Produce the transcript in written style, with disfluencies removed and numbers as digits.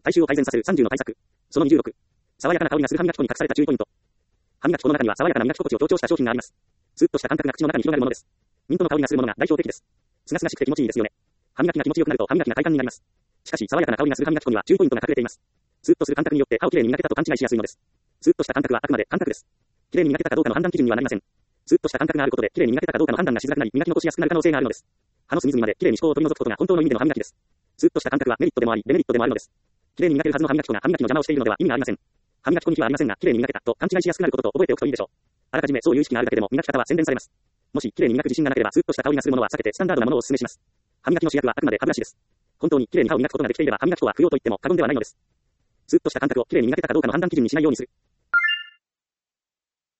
体臭を改善させる30の対策。その26。爽やかな香りがする歯磨き粉に隠された注意ポイント。歯磨き粉の中には爽やかな磨き心地を強調した商品があります。スーッとした感覚が口の中に広がるものです。ミントの香りがするものが代表的です。すがすがしくて気持ちいいですよね。歯磨きが気持ちよくなると歯磨きが快感になります。しかし、爽やかな香りがする歯磨き粉には注意ポイントが隠れています。スーッとする感覚によって歯をきれいに磨けたと勘違いしやすいのです。スーッとした感覚はあくまで感覚です。きれいに磨けたかどうかの判断基準にはなりません。スーッとした感覚があることで、きれいに磨けたかどうかの判断がしづらくなり、磨き残しやすくなる可能性があるのです。歯の隅々まできれいに歯垢を取り除くことが本当の意味での歯磨きです。スーッとした感覚はメリットでもあり、デメリットでもあるのです。きれいに磨けるはずの歯磨き粉が歯磨きの邪魔をしているのでは意味がありません。歯磨き粉に気はありませんが、きれいに磨けたと勘違いしやすくなることと覚えておくといいでしょう。あらかじめそういう意識があるだけでも磨き方は洗練されます。もしきれいに磨く自信がなければ、スーッとした香りがするものは避けてスタンダードなものをお勧めします。歯磨きの主役はあくまで歯ブラシです。本当にきれいに歯を磨くことができていれば歯磨き粉は不要と言っても過言ではないのです。スーッとした感覚をきれいに磨けたかどうかの判断基準にしないようにする。